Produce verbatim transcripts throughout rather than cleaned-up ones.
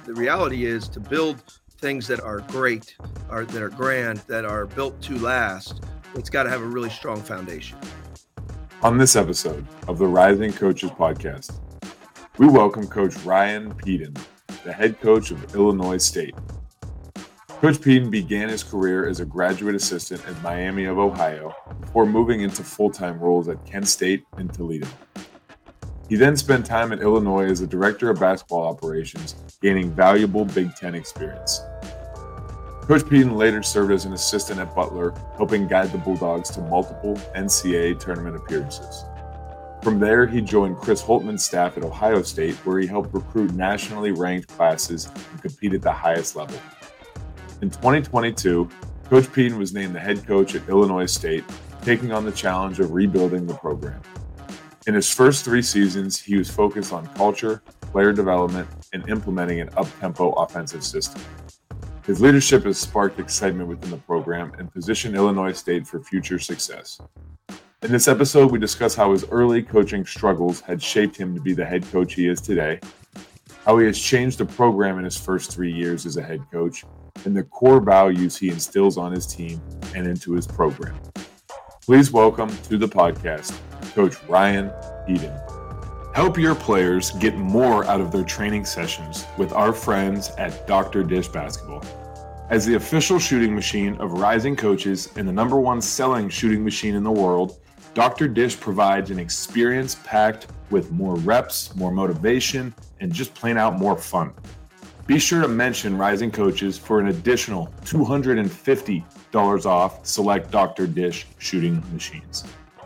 the reality is to build things that are great, are that are grand, that are built to last, it's got to have a really strong foundation. On this episode of the Rising Coaches Podcast, we welcome Coach Ryan Pedon, the head coach of Illinois State. Coach Pedon began his career as a graduate assistant at Miami of Ohio before moving into full-time roles at Kent State and Toledo. He then spent time at Illinois as a director of basketball operations, gaining valuable Big Ten experience. Coach Pedon later served as an assistant at Butler, helping guide the Bulldogs to multiple N C double A tournament appearances. From there, he joined Chris Holtmann's staff at Ohio State, where he helped recruit nationally ranked classes and compete at the highest level. In twenty twenty-two, Coach Pedon was named the head coach at Illinois State, taking on the challenge of rebuilding the program. In his first three seasons, he was focused on culture, player development, and implementing an up-tempo offensive system. His leadership has sparked excitement within the program and positioned Illinois State for future success. In this episode, we discuss how his early coaching struggles had shaped him to be the head coach he is today, how he has changed the program in his first three years as a head coach, and the core values he instills on his team and into his program. Please welcome to the podcast, Coach Ryan Pedon. Help your players get more out of their training sessions with our friends at Doctor Dish Basketball. As the official shooting machine of Rising Coaches and the number one selling shooting machine in the world, Doctor Dish provides an experience packed with more reps, more motivation, and just plain out more fun. Be sure to mention Rising Coaches for an additional two hundred fifty dollars off select Doctor Dish shooting machines.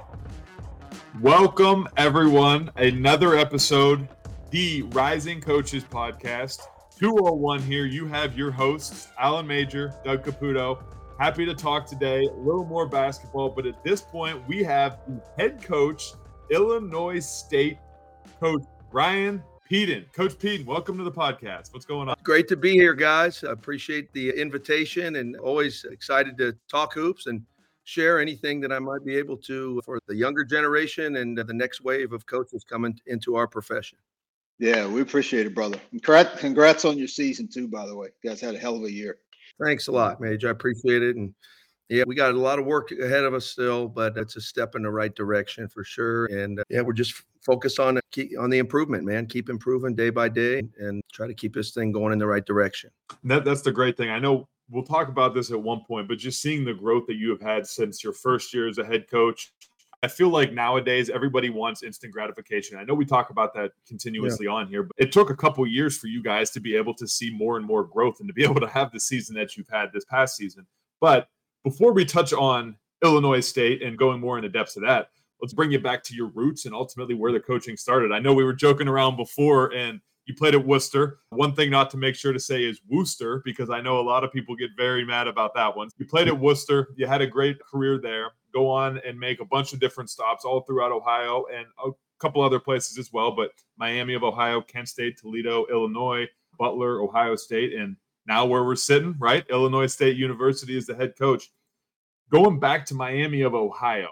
Welcome, everyone. Another episode, the Rising Coaches Podcast. two oh one here. You have your hosts, Alan Major, Doug Caputo. Happy to talk today. A little more basketball, but at this point, we have the head coach, Illinois State, Coach Ryan Pedon. Coach Pedon, welcome to the podcast. What's going on? Great to be here, guys. I appreciate the invitation and always excited to talk hoops and share anything that I might be able to for the younger generation and the next wave of coaches coming into our profession. Yeah, we appreciate it, brother. Congrats, congrats on your season too, by the way. You guys had a hell of a year. Thanks a lot, Major. I appreciate it. And yeah, we got a lot of work ahead of us still, but it's a step in the right direction for sure. And uh, yeah, we're just focused on keep, on the improvement, man. Keep improving day by day and try to keep this thing going in the right direction. That, that's the great thing. I know we'll talk about this at one point, but just seeing the growth that you have had since your first year as a head coach, I feel like nowadays everybody wants instant gratification. I know we talk about that continuously yeah. on here, but it took a couple years for you guys to be able to see more and more growth and to be able to have the season that you've had this past season. But before we touch on Illinois State and going more into depth to that, let's bring you back to your roots and ultimately where the coaching started. I know we were joking around before and you played at Worcester. One thing not to make sure to say is Worcester, because I know a lot of people get very mad about that one. You played at Worcester. You had a great career there. Go on and make a bunch of different stops all throughout Ohio and a couple other places as well. But Miami of Ohio, Kent State, Toledo, Illinois, Butler, Ohio State, and now where we're sitting, right? Illinois State University is the head coach. Going back to Miami of Ohio,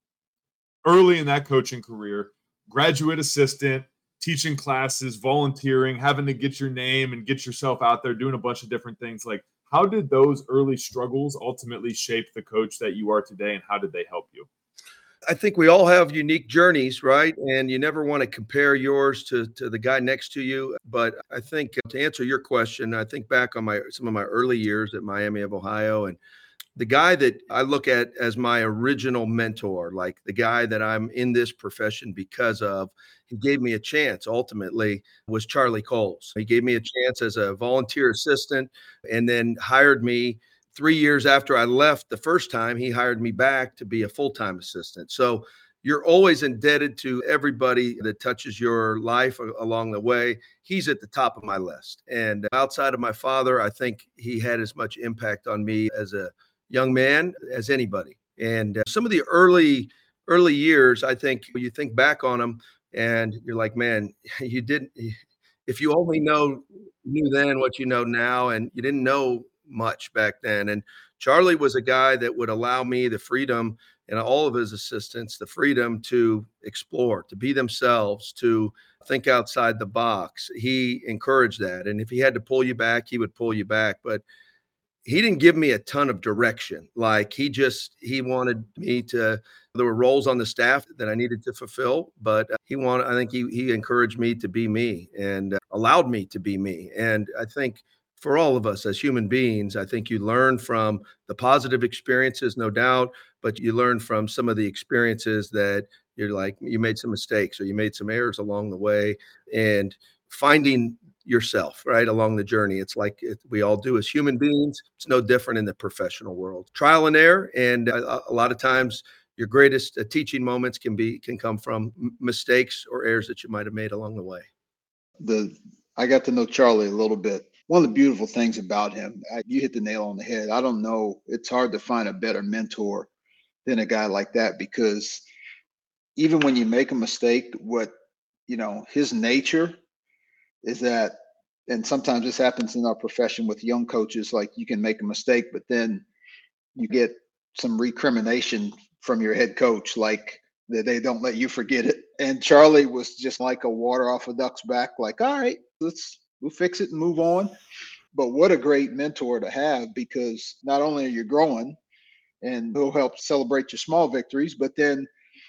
early in that coaching career, graduate assistant, teaching classes, volunteering, having to get your name and get yourself out there, doing a bunch of different things. Like, how did those early struggles ultimately shape the coach that you are today, and how did they help you? I think we all have unique journeys, right? And you never want to compare yours to, to the guy next to you. But I think uh, to answer your question, I think back on my some of my early years at Miami of Ohio, and the guy that I look at as my original mentor, like the guy that I'm in this profession because of, he gave me a chance ultimately, was Charlie Coles. He gave me a chance as a volunteer assistant and then hired me three years after I left the first time. He hired me back to be a full-time assistant. So you're always indebted to everybody that touches your life along the way. He's at the top of my list. And outside of my father, I think he had as much impact on me as a young man as anybody. And uh, some of the early, early years, I think when you think back on them and you're like, man, you didn't, if you only know, knew then what you know now, and you didn't know much back then. And Charlie was a guy that would allow me the freedom, and all of his assistants, the freedom to explore, to be themselves, to think outside the box. He encouraged that. And if he had to pull you back, he would pull you back. But he didn't give me a ton of direction. Like he just, he wanted me to, there were roles on the staff that I needed to fulfill, but uh, he wanted, I think he, he encouraged me to be me and uh, allowed me to be me. And I think for all of us as human beings, I think you learn from the positive experiences, no doubt, but you learn from some of the experiences that you're like, you made some mistakes or you made some errors along the way, and finding yourself right along the journey. It's like it, we all do as human beings. It's no different in the professional world. Trial and error, and a, a lot of times your greatest uh, teaching moments can be can come from m- mistakes or errors that you might have made along the way. The I got to know Charlie a little bit. One of the beautiful things about him, I, you hit the nail on the head. I don't know. It's hard to find a better mentor than a guy like that, because even when you make a mistake, what, you know, his nature is that, and sometimes this happens in our profession with young coaches, like you can make a mistake, but then you get some recrimination from your head coach, like that they don't let you forget it. And Charlie was just like a water off a duck's back, like, all right, let's we'll fix it and move on. But what a great mentor to have, because not only are you growing and he'll help celebrate your small victories, but then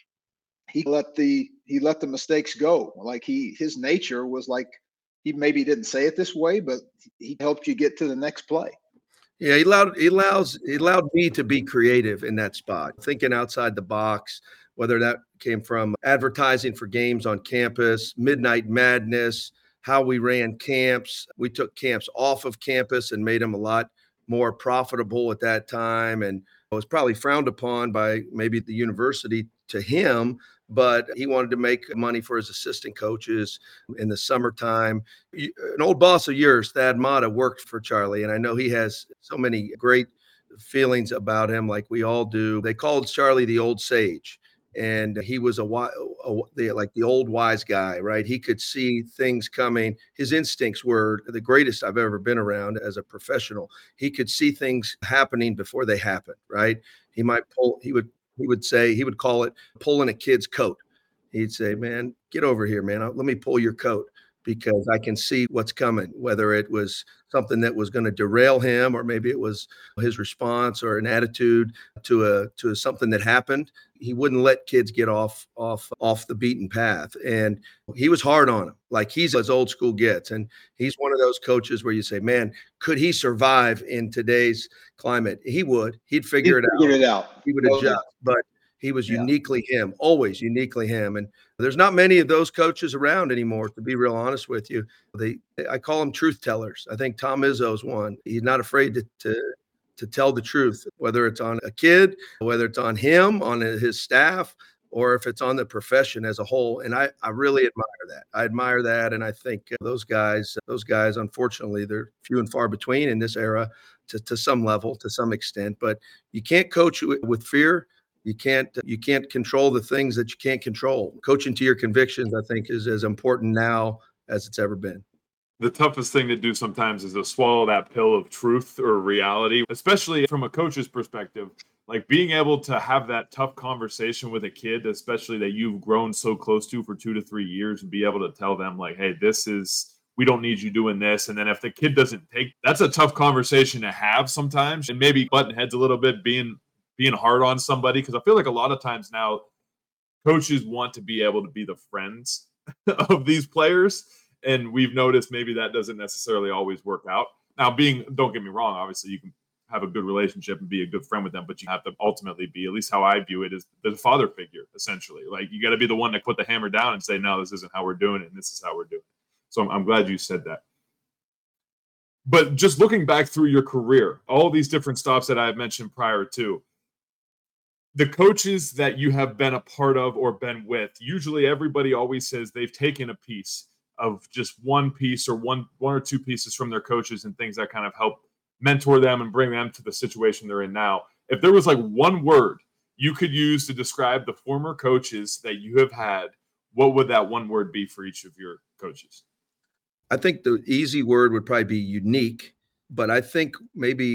he let the he let the mistakes go. Like he his nature was like, he maybe didn't say it this way, but he helped you get to the next play. Yeah, he allowed he allows he allowed me to be creative in that spot, thinking outside the box, whether that came from advertising for games on campus, Midnight Madness, how we ran camps. We took camps off of campus and made them a lot more profitable at that time. And it was probably frowned upon by maybe the university to him, but he wanted to make money for his assistant coaches in the summertime. An old boss of yours, Thad Matta, worked for Charlie, and I know he has so many great feelings about him, like we all do. They called Charlie the old sage, and he was a, a, a like the old wise guy, right? He could see things coming. His instincts were the greatest I've ever been around as a professional. He could see things happening before they happened, right? He might pull, he would, he would say, he would call it pulling a kid's coat. He'd say, man, get over here, man. Let me pull your coat, because I can see what's coming, whether it was something that was going to derail him, or maybe it was his response or an attitude to a to something that happened. He wouldn't let kids get off off off the beaten path, and he was hard on them. Like he's as old school gets, and he's one of those coaches where you say, man, could he survive in today's climate? He would. He'd figure He'd it figure out. it out. He would Oh, adjust, yeah. but he was Yeah. uniquely him, always uniquely him. And there's not many of those coaches around anymore, to be real honest with you. They, I call them truth tellers. I think Tom Izzo's one. He's not afraid to, to, to tell the truth, whether it's on a kid, whether it's on him, on his staff, or if it's on the profession as a whole. And I, I really admire that. I admire that. And I think those guys, those guys, unfortunately, they're few and far between in this era to, to some level, to some extent. But you can't coach with fear. You can't you can't control the things that you can't control. Coaching to your convictions, I think, is as important now as it's ever been. The toughest thing to do sometimes is to swallow that pill of truth or reality, especially from a coach's perspective. Like being able to have that tough conversation with a kid, especially that you've grown so close to for two to three years, and be able to tell them like, hey, this is, we don't need you doing this. And then if the kid doesn't take, that's a tough conversation to have sometimes, and maybe button heads a little bit, being being hard on somebody. Because I feel like a lot of times now coaches want to be able to be the friends of these players. And we've noticed maybe that doesn't necessarily always work out. Now, being, don't get me wrong, obviously you can have a good relationship and be a good friend with them, but you have to ultimately be, at least how I view it, is the father figure, essentially. Like you got to be the one to put the hammer down and say, no, this isn't how we're doing it, and this is how we're doing it. So I'm, I'm glad you said that. But just looking back through your career, all these different stops that I have mentioned prior to, the coaches that you have been a part of or been with, usually everybody always says they've taken a piece of just one piece or one one or two pieces from their coaches and things that kind of help mentor them and bring them to the situation they're in now. If there was like one word you could use to describe the former coaches that you have had, what would that one word be for each of your coaches? I think the easy word would probably be unique, but I think maybe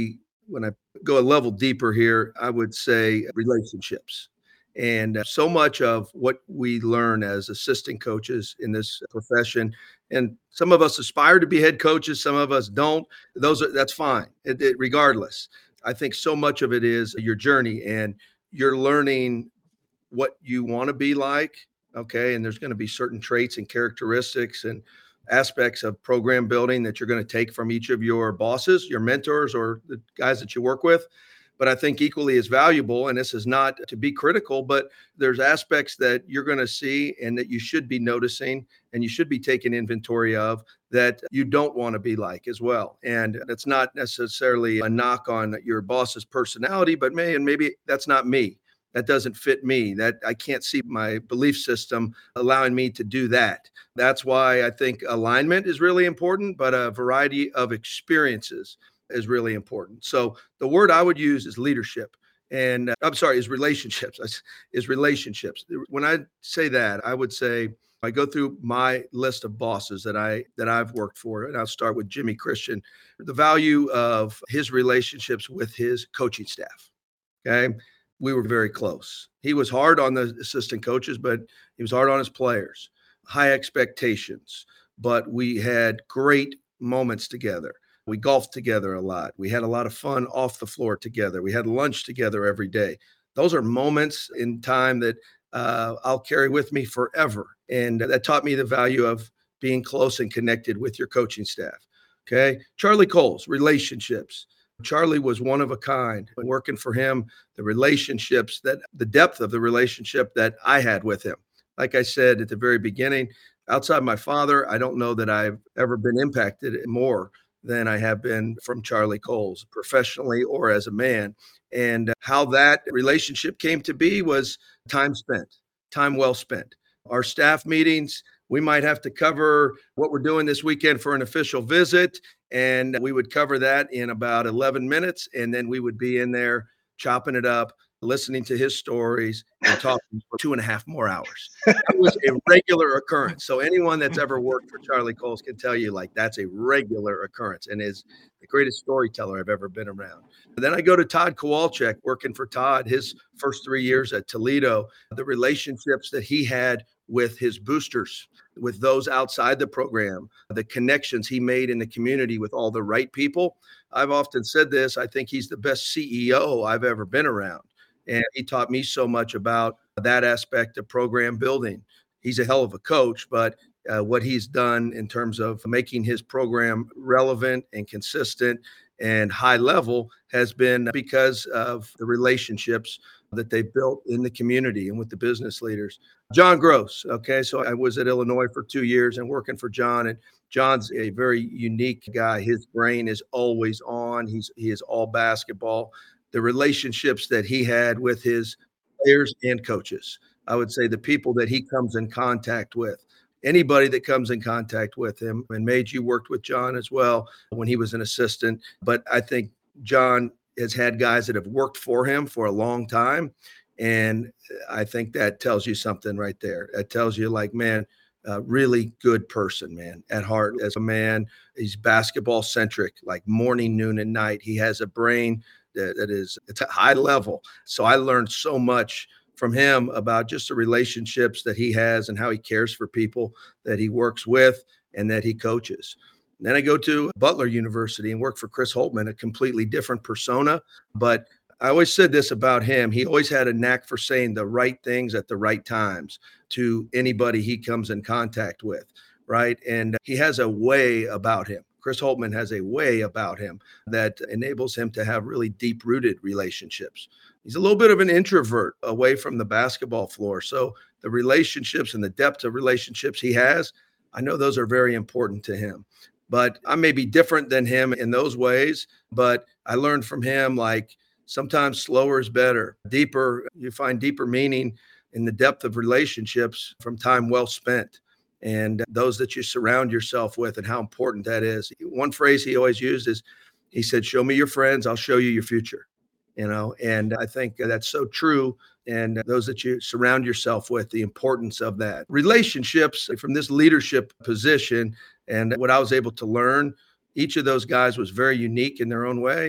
when I go a level deeper here, I would say relationships. And uh, so much of what we learn as assistant coaches in this profession, and some of us aspire to be head coaches, some of us don't. Those are that's fine. It, it, regardless, I think so much of it is your journey, and you're learning what you want to be like. Okay, and there's going to be certain traits and characteristics and aspects of program building that you're going to take from each of your bosses, your mentors, or the guys that you work with. But I think equally as valuable, and this is not to be critical, but there's aspects that you're going to see and that you should be noticing and you should be taking inventory of that you don't want to be like as well. And that's not necessarily a knock on your boss's personality, but man, maybe that's not me. That doesn't fit me. That I can't see my belief system allowing me to do that. That's why I think alignment is really important, but a variety of experiences is really important. So the word I would use is leadership. And uh, I'm sorry, is relationships, is relationships. When I say that, I would say, I go through my list of bosses that I that I've worked for, and I'll start with Jimmy Christian. The value of his relationships with his coaching staff. Okay, we were very close. He was hard on the assistant coaches, but he was hard on his players. High expectations, but we had great moments together. We golfed together a lot. We had a lot of fun off the floor together. We had lunch together every day. Those are moments in time that uh, I'll carry with me forever. And that taught me the value of being close and connected with your coaching staff. Okay. Charlie Coles, relationships. Charlie was one of a kind. Working for him, the relationships that the depth of the relationship that I had with him. Like I said at the very beginning, outside my father, I don't know that I've ever been impacted more than I have been from Charlie Coles, professionally or as a man. And how that relationship came to be was time spent, time well spent. Our staff meetings, we might have to cover what we're doing this weekend for an official visit, and we would cover that in about eleven minutes, and then we would be in there chopping it up, listening to his stories, and talking for two and a half more hours. That was a regular occurrence. So anyone that's ever worked for Charlie Coles can tell you, like, that's a regular occurrence and is the greatest storyteller I've ever been around. And then I go to Todd Kowalczyk, working for Todd, his first three years at Toledo, the relationships that he had with his boosters, with those outside the program, the connections he made in the community with all the right people. I've often said this, I think he's the best C E O I've ever been around. And he taught me so much about that aspect of program building. He's a hell of a coach, but uh, what he's done in terms of making his program relevant and consistent and high level has been because of the relationships that they've built in the community and with the business leaders. John Gross. Okay. So I was at Illinois for two years and working for John, and John's a very unique guy. His brain is always on. He's, he is all basketball. The relationships that he had with his players and coaches, I would say the people that he comes in contact with, anybody that comes in contact with him, and Mage, you worked with John as well when he was an assistant. But I think John has had guys that have worked for him for a long time. And I think that tells you something right there. That tells you, like, man, a really good person, man, at heart as a man. He's basketball centric, like morning, noon, and night. He has a brain that, that is, it's a high level. So I learned so much from him about just the relationships that he has and how he cares for people that he works with and that he coaches. Then I go to Butler University and work for Chris Holtmann, a completely different persona. But I always said this about him. He always had a knack for saying the right things at the right times to anybody he comes in contact with, right? And he has a way about him. Chris Holtmann has a way about him that enables him to have really deep-rooted relationships. He's a little bit of an introvert away from the basketball floor. So the relationships and the depth of relationships he has, I know those are very important to him. But I may be different than him in those ways, but I learned from him, like, sometimes slower is better. Deeper, you find deeper meaning in the depth of relationships from time well spent, and those that you surround yourself with and how important that is. One phrase he always used is, he said, show me your friends, I'll show you your future. You know, and I think that's so true. And those that you surround yourself with, the importance of that. Relationships from this leadership position and what I was able to learn, each of those guys was very unique in their own way.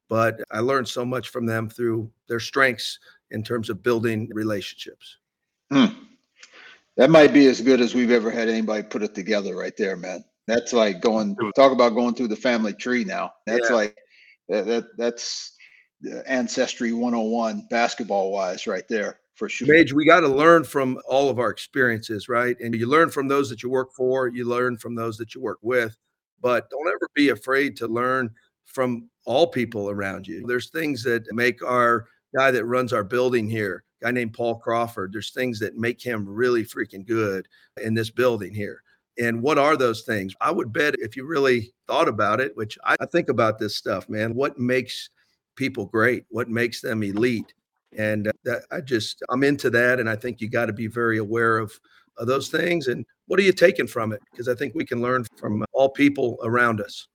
but I learned so much from them through their strengths in terms of building relationships. Hmm. That might be as good as we've ever had anybody put it together right there, man. That's like going, talk about going through the family tree now. That's Yeah. like, that, that that's ancestry one oh one basketball wise right there for sure. Mage, we got to learn from all of our experiences, right? And you learn from those that you work for, you learn from those that you work with, but don't ever be afraid to learn from all people around you. There's things that make our guy that runs our building here, a guy named Paul Crawford, there's things that make him really freaking good in this building here. And what are those things? I would bet if you really thought about it, which I think about this stuff, man, what makes people great? What makes them elite? And uh, that I just, I'm into that. And I think you got to be very aware of, of those things. And what are you taking from it? Because I think we can learn from all people around us.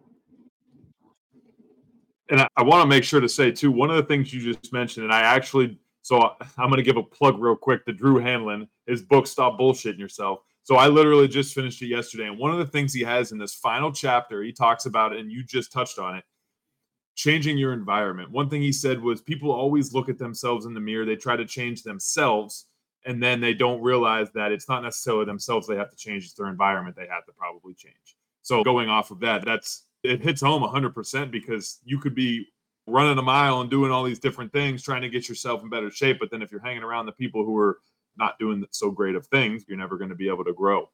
And I, I want to make sure to say, too, one of the things you just mentioned, and I actually, so I'm going to give a plug real quick to Drew Hanlon, his book, Stop Bullshitting Yourself. So I literally just finished it yesterday. And one of the things he has in this final chapter, he talks about it, and you just touched on it, changing your environment. One thing he said was people always look at themselves in the mirror. They try to change themselves, and then they don't realize that it's not necessarily themselves they have to change. It's their environment they have to probably change. So going off of that, that's it hits home one hundred percent because you could be running a mile and doing all these different things, trying to get yourself in better shape. But then if you're hanging around the people who are not doing so great of things, you're never going to be able to grow.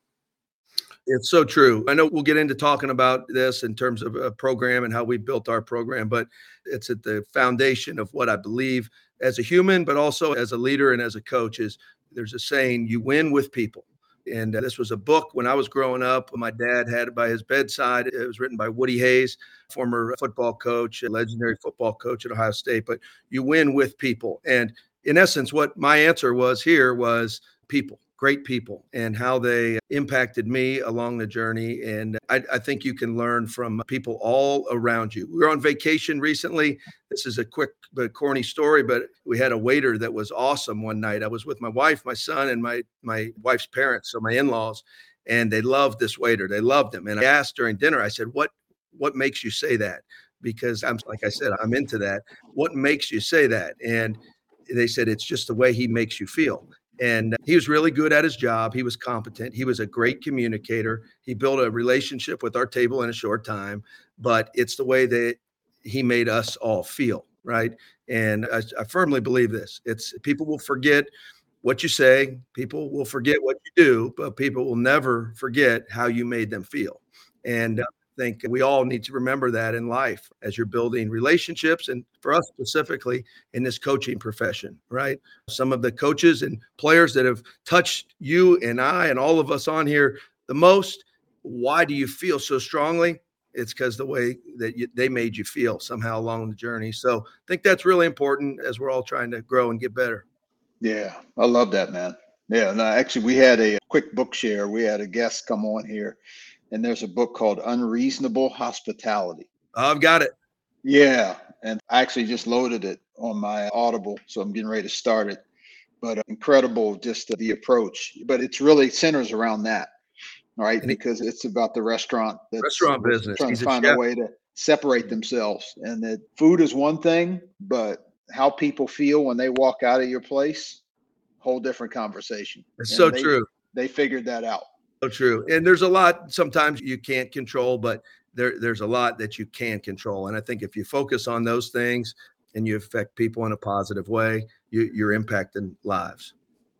It's so true. I know we'll get into talking about this in terms of a program and how we built our program, but it's at the foundation of what I believe as a human, but also as a leader and as a coach is there's a saying, you win with people. And uh, this was a book when I was growing up. My dad had it by his bedside. It was written by Woody Hayes, former football coach, a legendary football coach at Ohio State. But you win with people. And in essence, what my answer was here was people, great people, and how they impacted me along the journey. And I, I think you can learn from people all around you. We were on vacation recently. This is a quick but corny story, but we had a waiter that was awesome one night. I was with my wife, my son, and my my wife's parents, so my in-laws, and they loved this waiter. They loved him. And I asked during dinner, I said, what what makes you say that? Because I'm, like I said, I'm into that. What makes you say that? And they said, it's just the way he makes you feel. And he was really good at his job. He was competent. He was a great communicator. He built a relationship with our table in a short time, but it's the way that he made us all feel, right? And I, I firmly believe this. It's people will forget what you say. People will forget what you do, but people will never forget how you made them feel. And uh, I think we all need to remember that in life as you're building relationships, and for us specifically in this coaching profession, right? Some of the coaches and players that have touched you and I and all of us on here the most, why do you feel so strongly? It's because the way that you, they made you feel somehow along the journey. So I think that's really important as we're all trying to grow and get better. Yeah, I love that, man. Yeah, no, actually, we had a quick book share. We had a guest come on here, and there's a book called Unreasonable Hospitality. I've got it. Yeah, and I actually just loaded it on my Audible, so I'm getting ready to start it. But uh, incredible, just the approach. But it's really centers around that, right? Because it's about the restaurant that's restaurant business. trying He's to a find chef. a way to separate themselves, and that food is one thing, but how people feel when they walk out of your place, whole different conversation. It's And so they, true. They figured that out. So true. And there's a lot sometimes you can't control, but there, there's a lot that you can control. And I think if you focus on those things and you affect people in a positive way, you, you're impacting lives.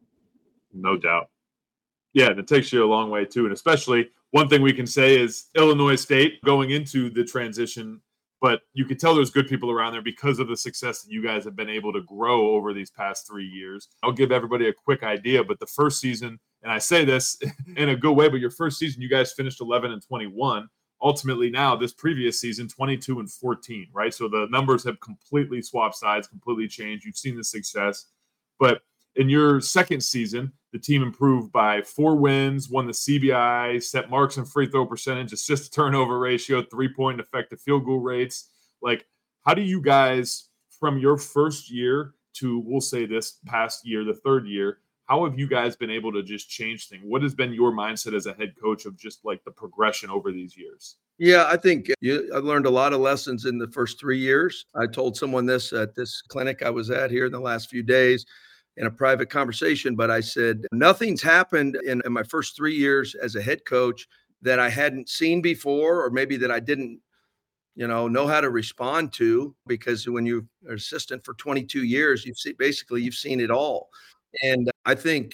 No doubt. Yeah, and it takes you a long way too. And especially one thing we can say is Illinois State going into the transition, but you could tell there's good people around there because of the success that you guys have been able to grow over these past three years. I'll give everybody a quick idea, but the first season, and I say this in a good way, but your first season, you guys finished eleven and twenty-one. Ultimately now, this previous season, twenty-two and fourteen, right? So the numbers have completely swapped sides, completely changed. You've seen the success. But in your second season, the team improved by four wins, won the C B I, set marks and free throw percentage, assist to turnover ratio, three-point effective field goal rates. Like, how do you guys, from your first year to, we'll say this past year, the third year, How have you guys been able to just change things? What has been your mindset as a head coach of just like the progression over these years? Yeah, I think you, I learned a lot of lessons in the first three years. I told someone this at this clinic I was at here in the last few days in a private conversation, but I said, nothing's happened in, in my first three years as a head coach that I hadn't seen before, or maybe that I didn't, you know, know how to respond to, because when you're an assistant for twenty-two years, you've seen, basically you've seen it all. And I think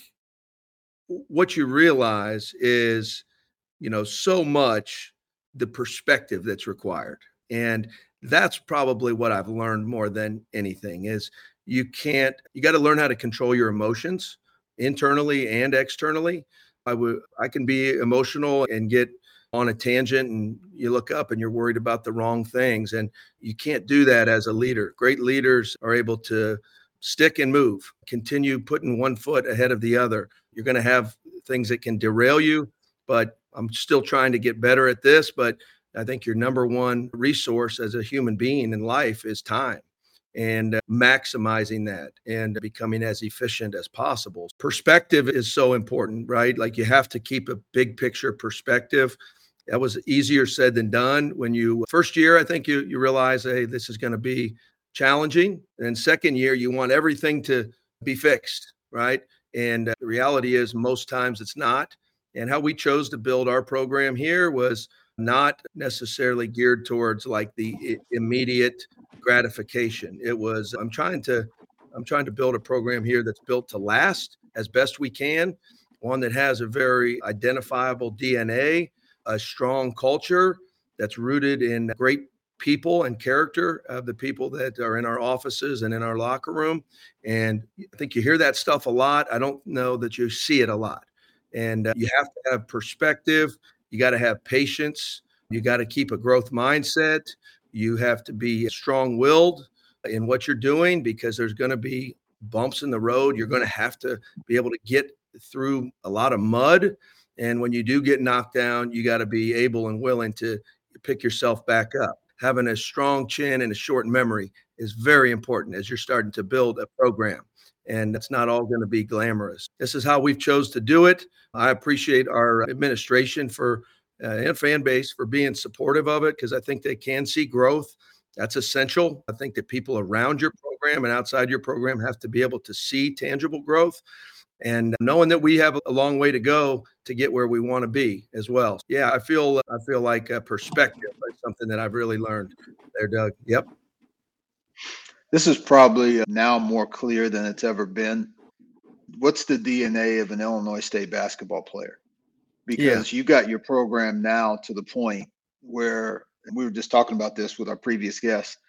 what you realize is, you know, so much the perspective that's required. And that's probably what I've learned more than anything is you can't, you got to learn how to control your emotions internally and externally. I would, I can be emotional and get on a tangent, and you look up and you're worried about the wrong things. And you can't do that as a leader. Great leaders are able to stick and move, continue putting one foot ahead of the other. You're going to have things that can derail you, but I'm still trying to get better at this. But I think your number one resource as a human being in life is time, and uh, maximizing that and becoming as efficient as possible. Perspective is so important, right? Like you have to keep a big picture perspective. That was easier said than done. When you first year, I think you you realize, hey, this is going to be challenging. And second year, you want everything to be fixed, right? And uh, the reality is most times it's not. And how we chose to build our program here was not necessarily geared towards like the I- immediate gratification. It was, I'm trying to, I'm trying to build a program here that's built to last as best we can, one that has a very identifiable D N A, a strong culture that's rooted in great people and character of the people that are in our offices and in our locker room. And I think you hear that stuff a lot. I don't know that you see it a lot. And uh, you have to have perspective. You got to have patience. You got to keep a growth mindset. You have to be strong-willed in what you're doing, because there's going to be bumps in the road. You're going to have to be able to get through a lot of mud. And when you do get knocked down, you got to be able and willing to pick yourself back up. Having a strong chin and a short memory is very important as you're starting to build a program. And it's not all going to be glamorous. This is how we've chose to do it. I appreciate our administration for uh, and fan base for being supportive of it, because I think they can see growth. That's essential. I think that people around your program and outside your program have to be able to see tangible growth, and knowing that we have a long way to go to get where we want to be as well. Yeah, I feel I feel like a perspective is something that I've really learned there, Doug. Yep. This is probably now more clear than it's ever been. What's the D N A of an Illinois State basketball player? Because yeah. You got your program now to the point where, and we were just talking about this with our previous guests,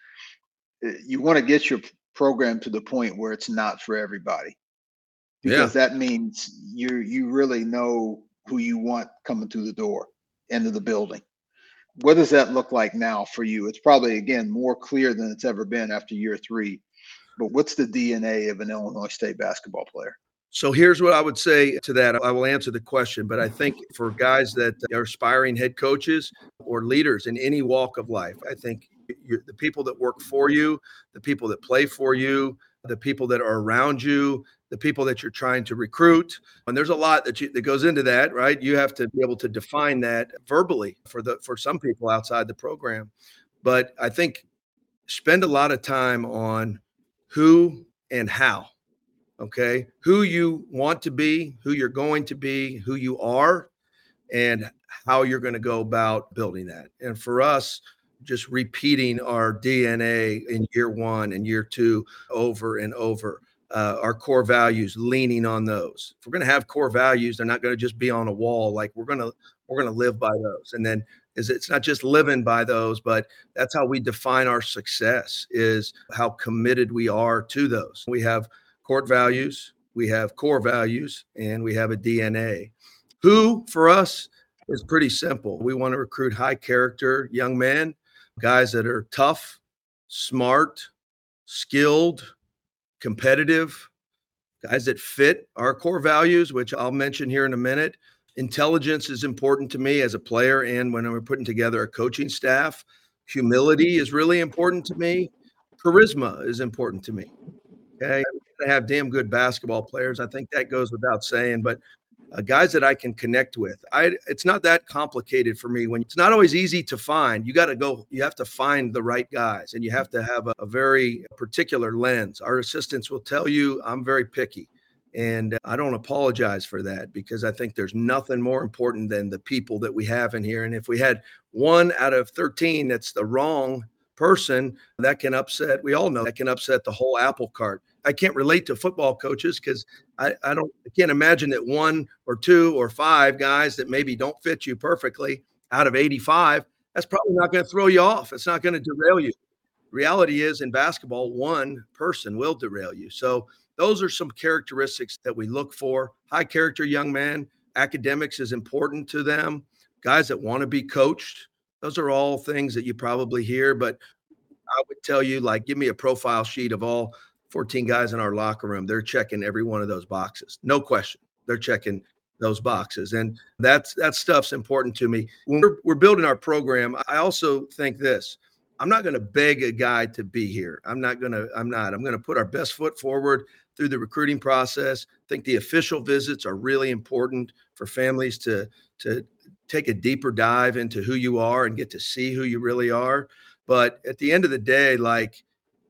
you want to get your program to the point where it's not for everybody. Because yeah. That means you you really know who you want coming through the door, into the building. What does that look like now for you? It's probably, again, more clear than it's ever been after year three. But what's the D N A of an Illinois State basketball player? So here's what I would say to that. I will answer the question, but I think for guys that are aspiring head coaches or leaders in any walk of life, I think you're, the people that work for you, the people that play for you, the people that are around you, the people that you're trying to recruit. And there's a lot that you, that goes into that, right? You have to be able to define that verbally for the for some people outside the program. But I think spend a lot of time on who and how. Okay, who you want to be, who you're going to be, who you are, and how you're going to go about building that. And for us, just repeating our D N A in year one and year two over and over, uh, our core values, leaning on those. If we're going to have core values, they're not going to just be on a wall. Like we're going to we're going to live by those. And then is it's not just living by those, but that's how we define our success, is how committed we are to those. We have core values, we have core values, and we have a D N A. Who, for us, is pretty simple. We want to recruit high character young men, guys that are tough, smart, skilled, competitive, guys that fit our core values, which I'll mention here in a minute. Intelligence is important to me as a player and when we're putting together a coaching staff. Humility is really important to me. Charisma is important to me. Okay. They have damn good basketball players. I think that goes without saying, but uh, guys that I can connect with. I it's not that complicated for me. When it's not always easy to find, you got to go. You have to find the right guys, and you have to have a, a very particular lens. Our assistants will tell you I'm very picky, and I don't apologize for that because I think there's nothing more important than the people that we have in here. And if we had one out of thirteen that's the wrong person, that can upset. We all know that can upset the whole apple cart. I can't relate to football coaches because I, I don't I can't imagine that one or two or five guys that maybe don't fit you perfectly out of eighty-five, that's probably not going to throw you off. It's not going to derail you. Reality is in basketball, one person will derail you. So those are some characteristics that we look for. High character young man, academics is important to them. Guys that want to be coached, those are all things that you probably hear, but I would tell you, like, give me a profile sheet of all fourteen guys in our locker room. They're checking every one of those boxes. No question. They're checking those boxes. And that's that stuff's important to me. When we're, we're building our program, I also think this. I'm not going to beg a guy to be here. I'm not going to, I'm not. I'm going to put our best foot forward through the recruiting process. I think the official visits are really important for families to, to take a deeper dive into who you are and get to see who you really are. But at the end of the day, like,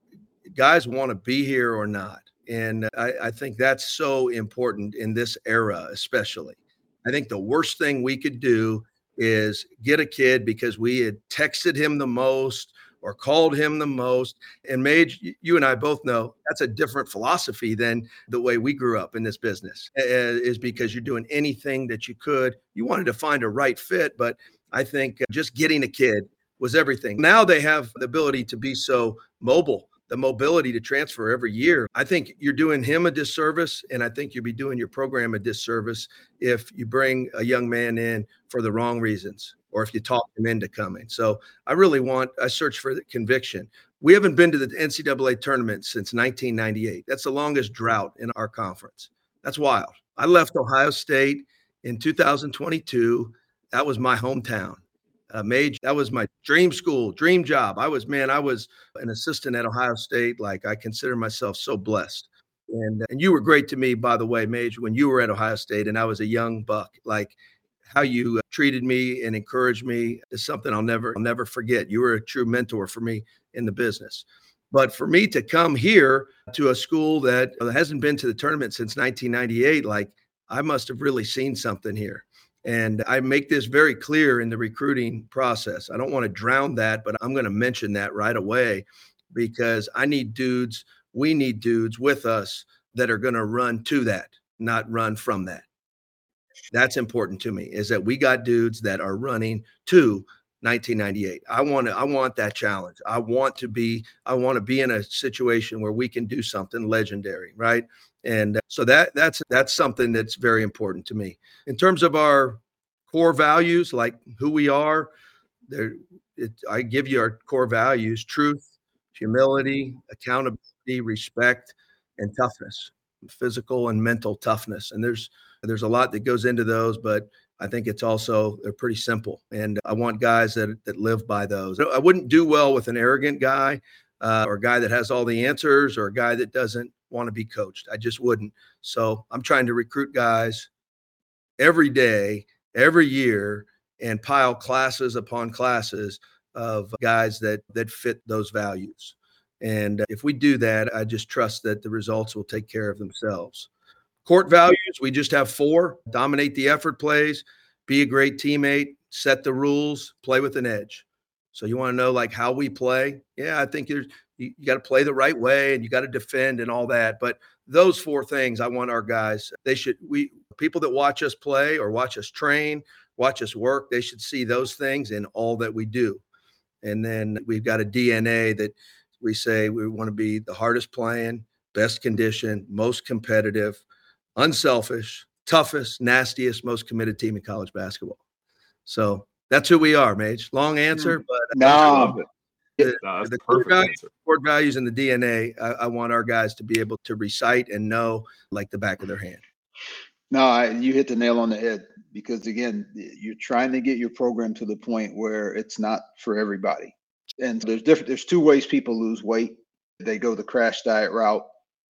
guys want to be here or not. And I, I think that's so important in this era, especially. I think the worst thing we could do is get a kid because we had texted him the most or called him the most. And Mage, you and I both know that's a different philosophy than the way we grew up in this business, is because you're doing anything that you could. You wanted to find a right fit, but I think just getting a kid was everything. Now they have the ability to be so mobile, the mobility to transfer every year. I think you're doing him a disservice, and I think you'll be doing your program a disservice if you bring a young man in for the wrong reasons or if you talk him into coming. So I really want, I search for the conviction. We haven't been to the N C double A tournament since nineteen ninety-eight. That's the longest drought in our conference. That's wild. I left Ohio State in two thousand twenty-two. That was my hometown. Uh, Mage, that was my dream school, dream job. I was, man, I was an assistant at Ohio State. Like, I consider myself so blessed. And and you were great to me, by the way, Mage, when you were at Ohio State and I was a young buck. Like, how you uh, treated me and encouraged me is something I'll never, I'll never forget. You were a true mentor for me in the business. But for me to come here to a school that hasn't been to the tournament since nineteen ninety-eight, like, I must have really seen something here. And I make this very clear in the recruiting process. I don't want to drown that, but I'm going to mention that right away because I need dudes, we need dudes with us that are going to run to that, not run from that. That's important to me, is that we got dudes that are running to nineteen ninety-eight. I want to, I want that challenge. I want to be, I want to be in a situation where we can do something legendary, right? And so that that's that's something that's very important to me. In terms of our core values, like who we are, there it, I give you our core values: truth, humility, accountability, respect, and toughness, physical and mental toughness. And there's there's a lot that goes into those, but I think it's also, they're pretty simple. And I want guys that that live by those. I wouldn't do well with an arrogant guy uh, or a guy that has all the answers or a guy that doesn't want to be coached. I just wouldn't. So I'm trying to recruit guys every day, every year, and pile classes upon classes of guys that that fit those values. And if we do that, I just trust that the results will take care of themselves. Court values, we just have four: dominate the effort plays, be a great teammate, set the rules, play with an edge. So you want to know, like, how we play? Yeah, I think there's, you, you got to play the right way and you got to defend and all that. But those four things, I want our guys, they should, we, people that watch us play or watch us train, watch us work, they should see those things in all that we do. And then we've got a D N A that we say we want to be the hardest playing, best condition, most competitive, unselfish, toughest, nastiest, most committed team in college basketball. So that's who we are, Mage. Long answer, but no, the, no, the core values, core values in the D N A, I, I want our guys to be able to recite and know like the back of their hand. No, I, you hit the nail on the head, because again, you're trying to get your program to the point where it's not for everybody. And there's different, there's two ways people lose weight. They go the crash diet route,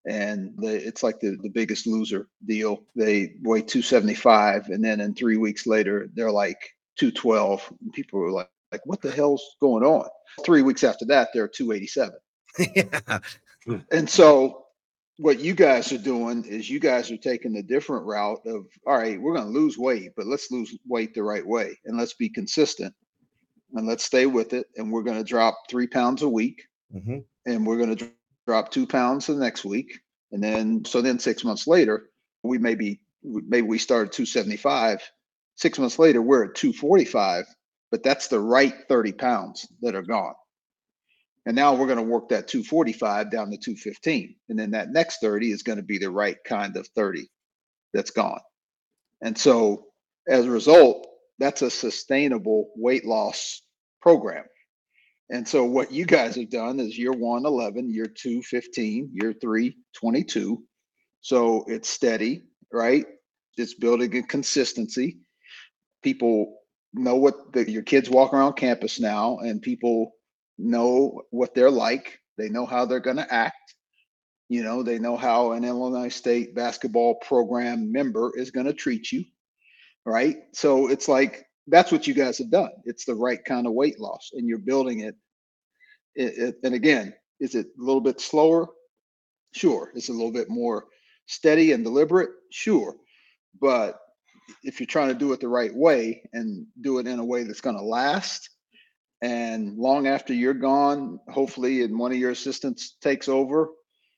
and they, it's like the, the biggest loser deal. They weigh two seventy-five, and then in three weeks later, they're like two twelve. And people were like, like, what the hell's going on? Three weeks after that, they're two eighty-seven. Yeah. And so what you guys are doing is you guys are taking the different route of, all right, we're going to lose weight, but let's lose weight the right way. And let's be consistent and let's stay with it. And we're going to drop three pounds a week. Mm-hmm. And we're going to drop two pounds the next week. And then, so then six months later, we maybe, maybe we started two seventy-five. Six months later, we're at two forty-five, but that's the right thirty pounds that are gone. And now we're going to work that two forty-five down to two fifteen. And then that next thirty is going to be the right kind of thirty that's gone. And so as a result, that's a sustainable weight loss program. And so what you guys have done is year one, eleven, year two, fifteen, year three, twenty-two. So it's steady, right? It's building a consistency. People know what the, your kids walk around campus now, and people know what they're like. They know how they're going to act. You know, they know how an Illinois State basketball program member is going to treat you, right? So it's like, that's what you guys have done. It's the right kind of weight loss, and you're building it. It, it. And again, is it a little bit slower? Sure. It's a little bit more steady and deliberate? Sure. But if you're trying to do it the right way and do it in a way that's going to last, and long after you're gone, hopefully, and one of your assistants takes over,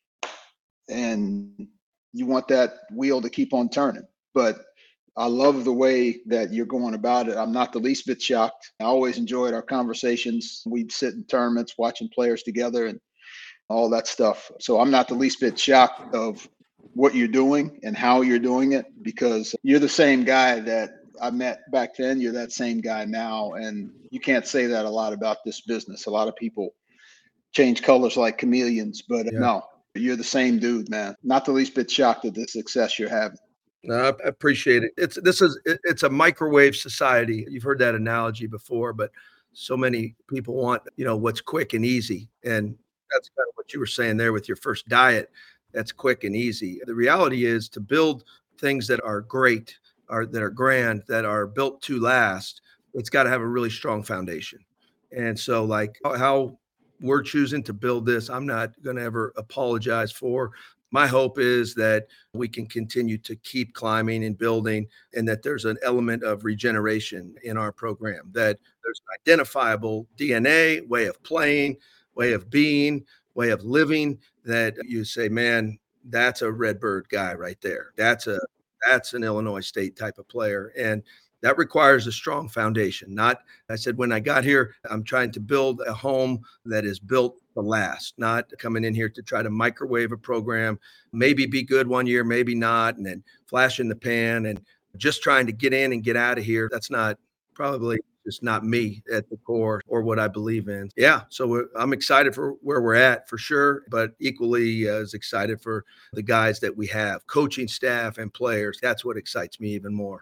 and you want that wheel to keep on turning. But I love the way that you're going about it. I'm not the least bit shocked. I always enjoyed our conversations. We'd sit in tournaments watching players together and all that stuff. So I'm not the least bit shocked of what you're doing and how you're doing it, because you're the same guy that I met back then. You're that same guy now. And you can't say that a lot about this business. A lot of people change colors like chameleons, but yeah. No, you're the same dude, man. Not the least bit shocked at the success you're having. No, I appreciate it. It's this is it's a microwave society. You've heard that analogy before, but so many people want, you know, what's quick and easy. And that's kind of what you were saying there with your first diet. That's quick and easy. The reality is to build things that are great, are that are grand, that are built to last, it's got to have a really strong foundation. And so like how we're choosing to build this, I'm not going to ever apologize for. My hope is that we can continue to keep climbing and building, and that there's an element of regeneration in our program, that there's an identifiable D N A, way of playing, way of being, way of living, that you say, man, that's a Redbird guy right there. That's a that's an Illinois State type of player. And that requires a strong foundation. Not, I said, when I got here, I'm trying to build a home that is built to last, not coming in here to try to microwave a program, maybe be good one year, maybe not, and then flash in the pan and just trying to get in and get out of here. That's not probably just not me at the core or what I believe in. Yeah. So I'm excited for where we're at for sure, but equally uh, as excited for the guys that we have, coaching staff and players. That's what excites me even more.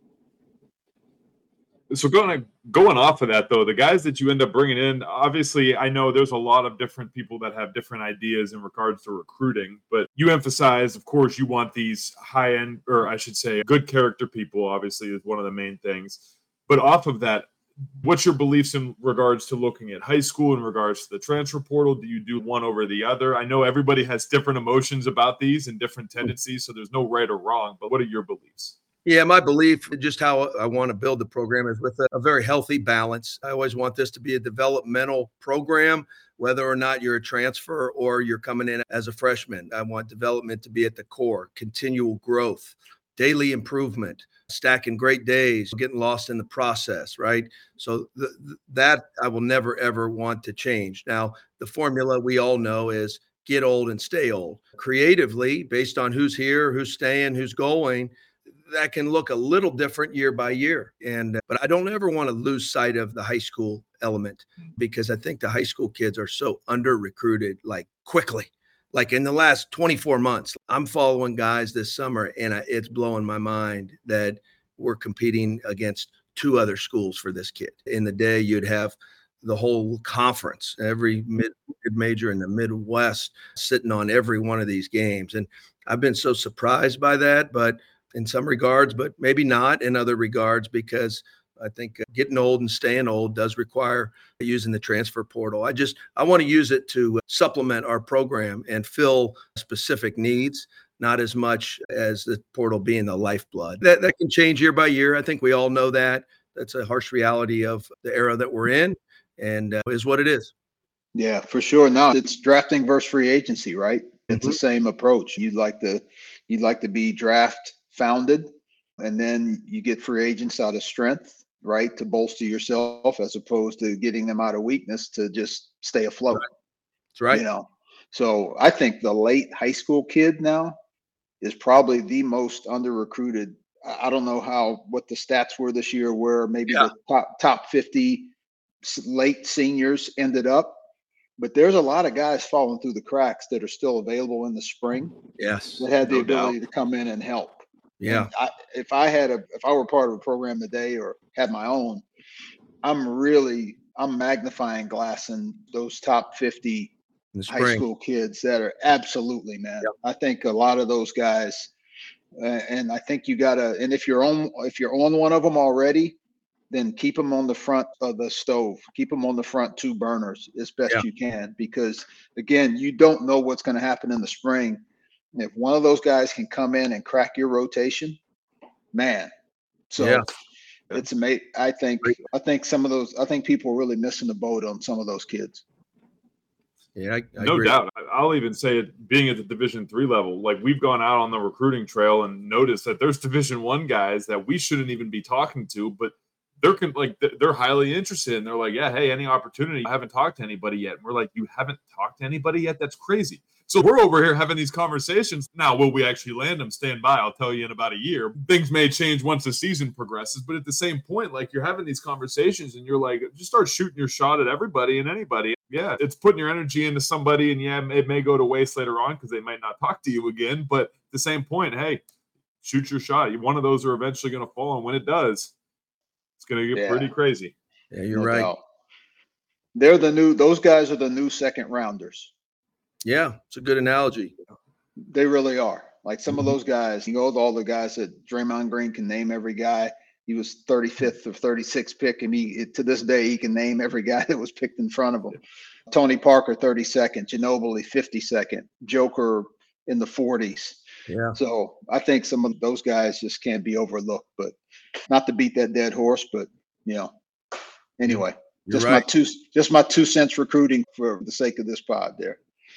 So going going off of that, though, the guys that you end up bringing in, obviously, I know there's a lot of different people that have different ideas in regards to recruiting, but you emphasize, of course, you want these high-end, or I should say good character people, obviously, is one of the main things. But off of that, what's your beliefs in regards to looking at high school, in regards to the transfer portal? Do you do one over the other? I know everybody has different emotions about these and different tendencies, so there's no right or wrong, but what are your beliefs? Yeah, my belief, just how I want to build the program, is with a, a very healthy balance. I always want this to be a developmental program, whether or not you're a transfer or you're coming in as a freshman. I want development to be at the core, continual growth, daily improvement, stacking great days, getting lost in the process, right? So th- th- that I will never, ever want to change. Now, the formula we all know is get old and stay old. Creatively, based on who's here, who's staying, who's going, that can look a little different year by year. And, but I don't ever want to lose sight of the high school element, because I think the high school kids are so under recruited, like quickly, like in the last twenty-four months. I'm following guys this summer, and I, it's blowing my mind that we're competing against two other schools for this kid. In the day, you'd have the whole conference, every mid major in the Midwest, sitting on every one of these games. And I've been so surprised by that, but in some regards, but maybe not in other regards, because I think getting old and staying old does require using the transfer portal. I just, I want to use it to supplement our program and fill specific needs, not as much as the portal being the lifeblood. That, that can change year by year. I think we all know that. That's a harsh reality of the era that we're in, and uh, is what it is. Yeah, for sure. Now it's drafting versus free agency, right? It's Mm-hmm. the same approach. You'd like to, you'd like to be draft founded, and then you get free agents out of strength, right, to bolster yourself, as opposed to getting them out of weakness to just stay afloat. Right. That's right. You know, so I think the late high school kid now is probably the most under recruited. I don't know how what the stats were this year, where maybe Yeah. the top top fifty late seniors ended up. But there's a lot of guys falling through the cracks that are still available in the spring Yes. that had the No ability doubt. to come in and help. Yeah. And I, if I had a, if I were part of a program today or had my own, I'm really, I'm magnifying glassing those top fifty In the high spring. school kids that are absolutely, man. Yep. I think a lot of those guys, uh, and I think you gotta, and if you're on, if you're on one of them already, then keep them on the front of the stove. Keep them on the front two burners as best Yeah. you can, because again, you don't know what's going to happen in the spring. If one of those guys can come in and crack your rotation, man. So Yeah. it's amazing. I think, Great. I think some of those, I think people are really missing the boat on some of those kids. Yeah. I, I No agree. doubt. I- I'll even say it, being at the Division three level, like we've gone out on the recruiting trail and noticed that there's Division one guys that we shouldn't even be talking to, but they're con- like th- they're highly interested, and they're like, yeah, hey, any opportunity? I haven't talked to anybody yet. And we're like, you haven't talked to anybody yet? That's crazy. So we're over here having these conversations. Now, will we actually land them? Stand by. I'll tell you in about a year. Things may change once the season progresses, but at the same point, like you're having these conversations and you're like, just start shooting your shot at everybody and anybody. Yeah, it's putting your energy into somebody, and yeah, it may go to waste later on because they might not talk to you again. But at the same point, hey, shoot your shot. One of those are eventually going to fall, and when it does, it's going to get Yeah. pretty crazy. Yeah, you're No right. doubt. They're the new, those guys are the new second rounders. Yeah. It's a good analogy. They really are. Like some of Mhm. those guys, you know, all the guys that Draymond Green can name every guy. He was thirty-fifth or thirty-sixth pick, and he to this day he can name every guy that was picked in front of him. Tony Parker, thirty-second, Ginobili, fifty-second, Joker in the forties. Yeah. So I think some of those guys just can't be overlooked. But not to beat that dead horse, but you know, anyway, You're just right. my two, just my two cents recruiting for the sake of this pod there.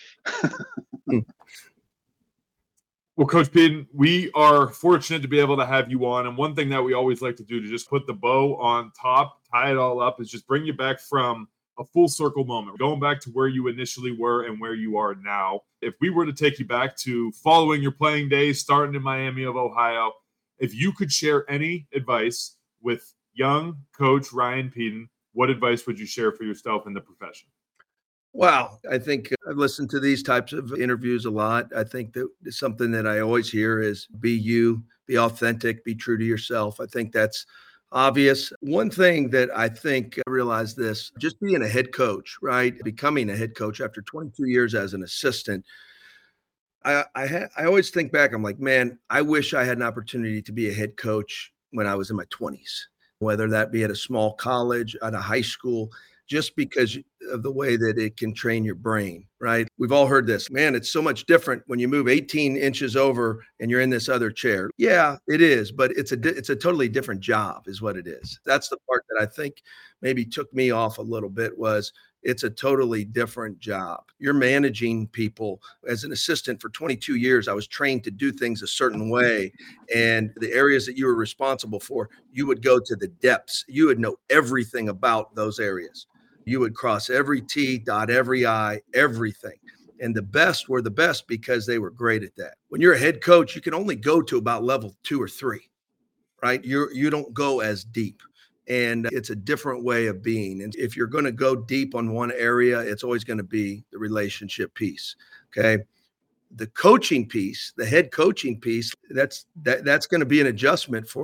Well, Coach Peden, we are fortunate to be able to have you on. And one thing that we always like to do to just put the bow on top, tie it all up, is just bring you back from a full circle moment, going back to where you initially were and where you are now. If we were to take you back to following your playing days, starting in Miami of Ohio, if you could share any advice with young Coach Ryan Peden, what advice would you share for yourself in the profession? Wow. I think I've listened to these types of interviews a lot. I think that something that I always hear is be you, be authentic, be true to yourself. I think that's obvious. One thing that I think I realized this, just being a head coach, right? Becoming a head coach after twenty-two years as an assistant. I I, ha- I always think back, I'm like, man, I wish I had an opportunity to be a head coach when I was in my twenties, whether that be at a small college, at a high school, just because of the way that it can train your brain, right? We've all heard this, man, it's so much different when you move eighteen inches over and you're in this other chair. Yeah, it is, but it's a, di- it's a totally different job is what it is. That's the part that I think maybe took me off a little bit, was it's a totally different job. You're managing people. As an assistant for twenty-two years, I was trained to do things a certain way. And the areas that you were responsible for, you would go to the depths. You would know everything about those areas. You would cross every T, dot every I, everything. And the best were the best because they were great at that. When you're a head coach, you can only go to about level two or three, right? You're, you don't go as deep. And it's a different way of being. And if you're going to go deep on one area, it's always going to be the relationship piece. Okay. The coaching piece, the head coaching piece, that's that, that's going to be an adjustment for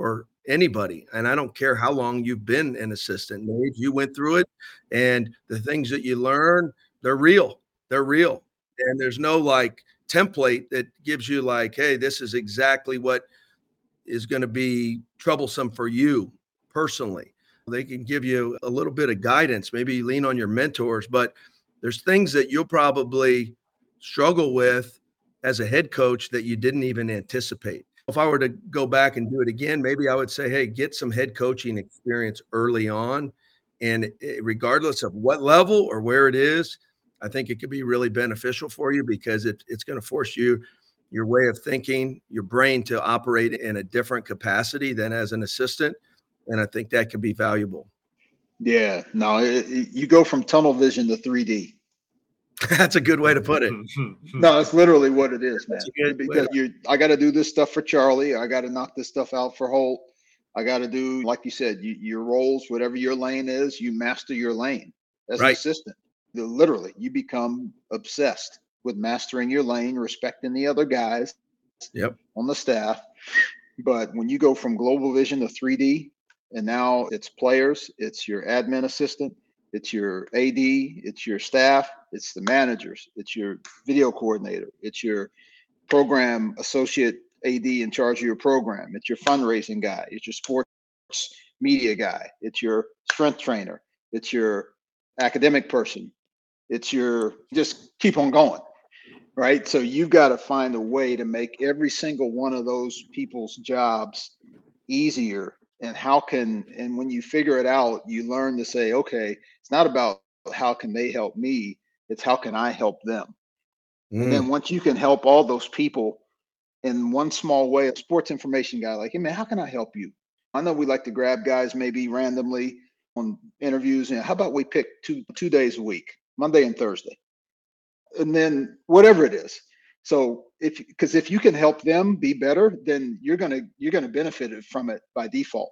anybody. And I don't care how long you've been an assistant. Mage, you went through it, and the things that you learn, they're real. They're real. And there's no like template that gives you like, hey, this is exactly what is going to be troublesome for you personally. They can give you a little bit of guidance, maybe lean on your mentors, but there's things that you'll probably struggle with as a head coach that you didn't even anticipate. If I were to go back and do it again, maybe I would say, hey, get some head coaching experience early on. And regardless of what level or where it is, I think it could be really beneficial for you because it, it's going to force you, your way of thinking, your brain to operate in a different capacity than as an assistant. And I think that can be valuable. Yeah, no, it, it, you go from tunnel vision to three D. That's a good way to put it. No, it's literally what it is, man. Because you, I got to do this stuff for Charlie. I got to knock this stuff out for Holt. I got to do, like you said, you, your roles, whatever your lane is, you master your lane as right. an assistant. Literally, you become obsessed with mastering your lane, respecting the other guys yep. on the staff. But when you go from global vision to three D, and now it's players, it's your admin assistant, it's your A D, it's your staff, it's the managers, it's your video coordinator, it's your program associate A D in charge of your program, it's your fundraising guy, it's your sports media guy, it's your strength trainer, it's your academic person, it's your, just keep on going, right? So you've got to find a way to make every single one of those people's jobs easier. And how can, and when you figure it out, you learn to say, okay, it's not about how can they help me, it's how can I help them? Mm. And then once you can help all those people in one small way, a sports information guy like, hey man, how can I help you? I know we like to grab guys maybe randomly on interviews, and how about we pick two two days a week, Monday and Thursday, and then whatever it is. So if, because if you can help them be better, then you're gonna you're gonna benefit from it by default.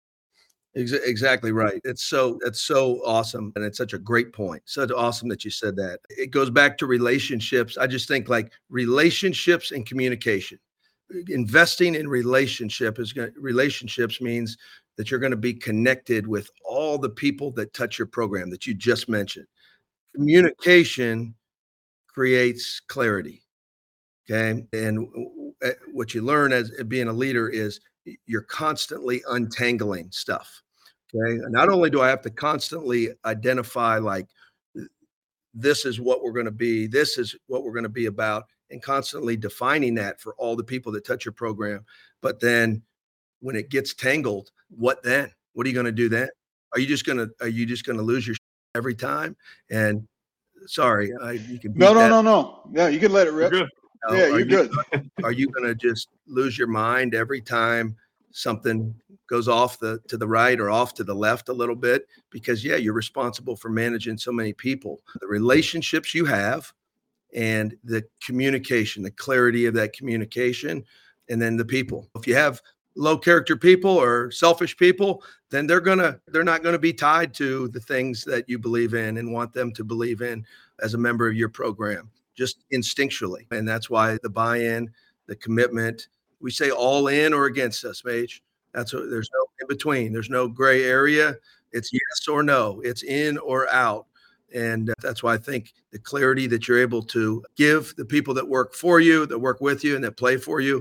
Exactly right. It's so it's so awesome, and it's such a great point. So awesome that you said that. It goes back to relationships. I just think like relationships and communication. Investing in relationship is going relationships means that you're going to be connected with all the people that touch your program that you just mentioned. Communication creates clarity. Okay. And what you learn as being a leader is you're constantly untangling stuff. Okay. Not only do I have to constantly identify, like, this is what we're going to be, this is what we're going to be about, and constantly defining that for all the people that touch your program. But then when it gets tangled, what then? What are you going to do then? Are you just going to, are you just going to lose your shit every time? And sorry, I, you can. No, no, that. no, no. No, you can let it rip. You're good. No, yeah, you're you, good. Are you going to just lose your mind every time something goes off the to the right or off to the left a little bit? Because yeah, you're responsible for managing so many people. The relationships you have and the communication, the clarity of that communication, and then the people. If you have low character people or selfish people, then they're gonna they're not going to be tied to the things that you believe in and want them to believe in as a member of your program, just instinctually. And that's why the buy-in, the commitment, we say all in or against us, Mage. That's what, there's no in between. There's no gray area. It's yes or no. It's in or out. And that's why I think the clarity that you're able to give the people that work for you, that work with you, and that play for you,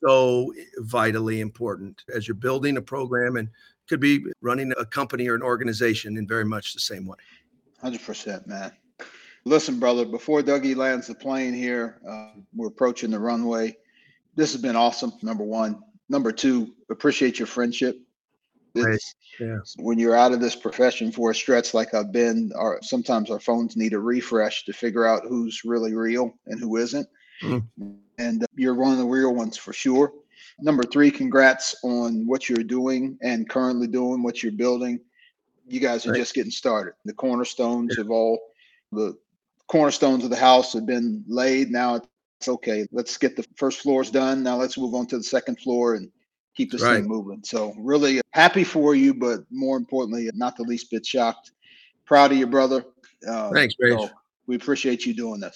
so vitally important as you're building a program, and could be running a company or an organization in very much the same way. one hundred percent, man. Listen, brother, before Dougie lands the plane here, uh, we're approaching the runway. This has been awesome, number one. Number two, appreciate your friendship. Right. Yeah. When you're out of this profession for a stretch like I've been, our, sometimes our phones need a refresh to figure out who's really real and who isn't. Mm. And uh, you're one of the real ones for sure. Number three, congrats on what you're doing and currently doing, what you're building. You guys are right. just getting started. The cornerstones yeah. of all the cornerstones of the house have been laid. Now it's okay. Let's get the first floors done. Now let's move on to the second floor and keep this right. thing moving. So really happy for you, but more importantly, not the least bit shocked. Proud of your brother. Uh, Thanks, Rach. So we appreciate you doing this.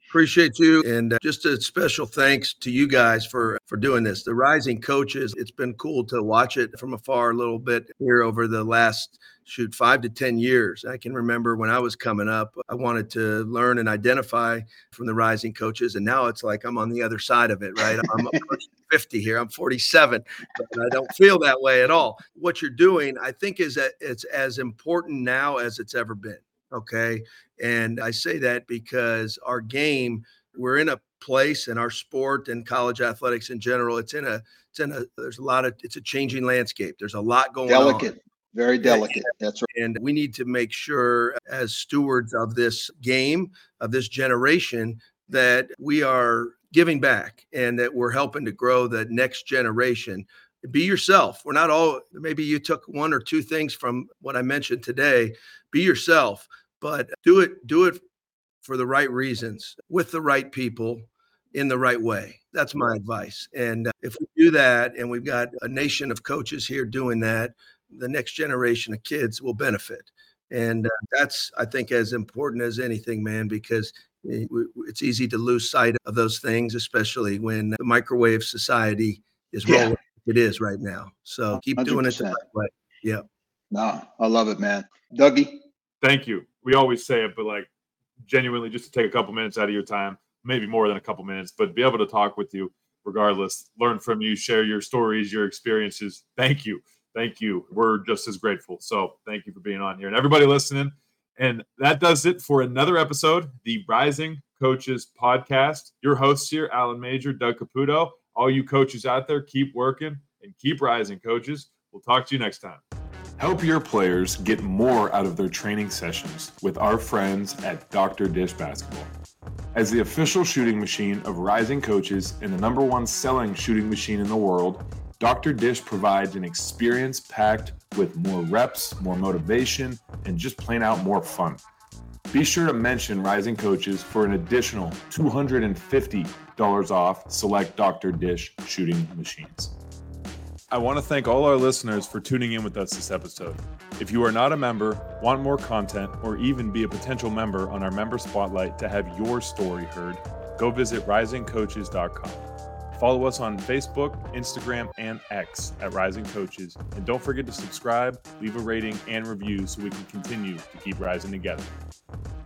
Appreciate you. And uh, just a special thanks to you guys for, for doing this. The Rising Coaches, it's been cool to watch it from afar a little bit here over the last, shoot, five to ten years. I can remember when I was coming up, I wanted to learn and identify from the Rising Coaches. And now it's like I'm on the other side of it, right? I'm approaching fifty here. I'm forty-seven, but I don't feel that way at all. What you're doing, I think, is that it's as important now as it's ever been. Okay. And I say that because our game, we're in a place in our sport and college athletics in general. It's in a, it's in a, there's a lot of, it's a changing landscape. There's a lot going delicate, on. Delicate, very delicate. That's right. And we need to make sure as stewards of this game, of this generation, that we are giving back and that we're helping to grow the next generation. Be yourself. We're not all, maybe you took one or two things from what I mentioned today. Be yourself, but do it, do it for the right reasons, with the right people, in the right way. That's my advice. And uh, if we do that, and we've got a nation of coaches here doing that, the next generation of kids will benefit. And uh, that's, I think, as important as anything, man, because it's easy to lose sight of those things, especially when the microwave society is rolling. Yeah. It is right now. So keep one hundred percent doing it the right way. Yeah. No, I love it, man. Dougie. Thank you. We always say it, but like genuinely just to take a couple minutes out of your time, maybe more than a couple minutes, but be able to talk with you regardless, learn from you, share your stories, your experiences. Thank you. Thank you. We're just as grateful. So thank you for being on here and everybody listening. And that does it for another episode, the Rising Coaches Podcast. Your hosts here, Alan Major, Doug Caputo. All you coaches out there, keep working and keep rising, coaches. We'll talk to you next time. Help your players get more out of their training sessions with our friends at Doctor Dish Basketball. As the official shooting machine of Rising Coaches and the number one selling shooting machine in the world, Doctor Dish provides an experience packed with more reps, more motivation, and just plain out more fun. Be sure to mention Rising Coaches for an additional two hundred fifty dollars off select Doctor Dish shooting machines. I want to thank all our listeners for tuning in with us this episode. If you are not a member, want more content, or even be a potential member on our member spotlight to have your story heard, go visit rising coaches dot com. Follow us on Facebook, Instagram, and X at Rising Coaches. And don't forget to subscribe, leave a rating, and review so we can continue to keep rising together.